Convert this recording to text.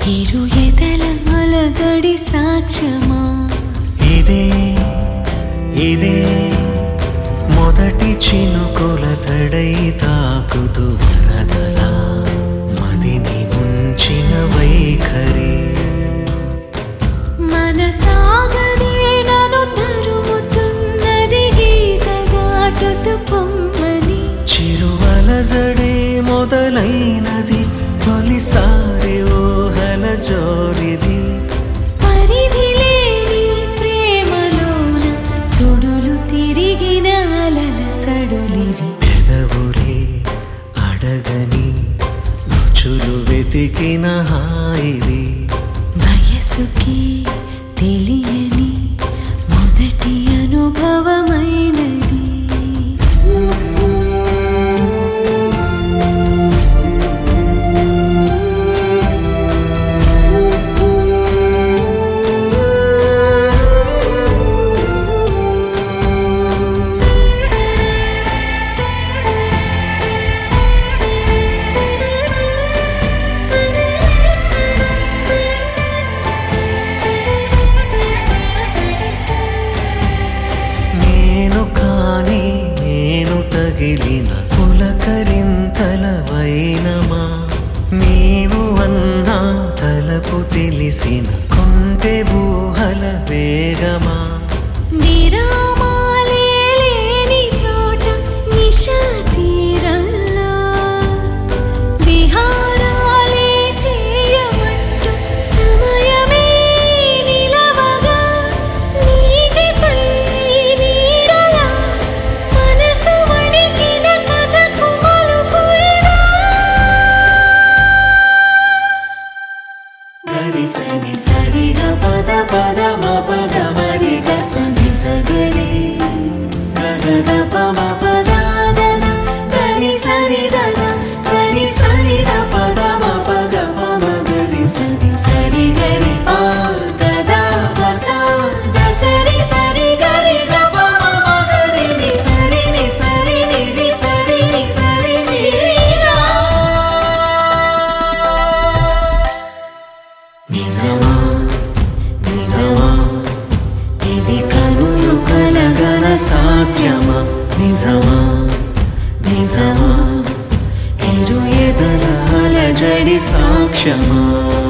ఇరు ఎదల అలజడి సాక్ష్యమా ఇదే ఇదే మొదటి చినుకుల తడై తాకుతూ వరదలా మదిని ఉంచిన వైఖరి మనసాగదే నన్ను తరుముతున్నది గీత దాటుతూ పొమ్మని చిరువలజడే మొదలైనది తొలిసారి ఊహల జోరిది పరిధి లేని ప్రేమలోన సుడులు తిరిగిన అలల సడులివి పెదవులే అడగని రుచులు వెతికిన హాయిది వయసుకి తెలియని మొదటి అనుభవమైనది తగిలిన పులకరింతల వైనమా నీవు అన్నా తలపు తెలిసిన కొంటె ఊహల వేగమా విరామాలే లేని చోట నిశా తీరంలో విహారాలే చేయమంటూ సమయమే నిలవగా నీటిపై నీడలా మనసు వణికిన కథకు మలుపు ఇదా గరిసని సరిగ పద పద మపగ మరిగ సని సగరి గగ పమ పద దద గని సరి దద గని సరి ద పద మపగ పమ గరి సని సరి గరి పా దద పస ద సరి సరి గరి గ పమ మగరి ని సరి ని సరి ని రి సరి ని సరి ని రా నిజమా నిజమా ఇది కనులు కలగల సాధ్యమా నిజమా నిజమా ఇరు ఎదల అలజడి సాక్ష్యమా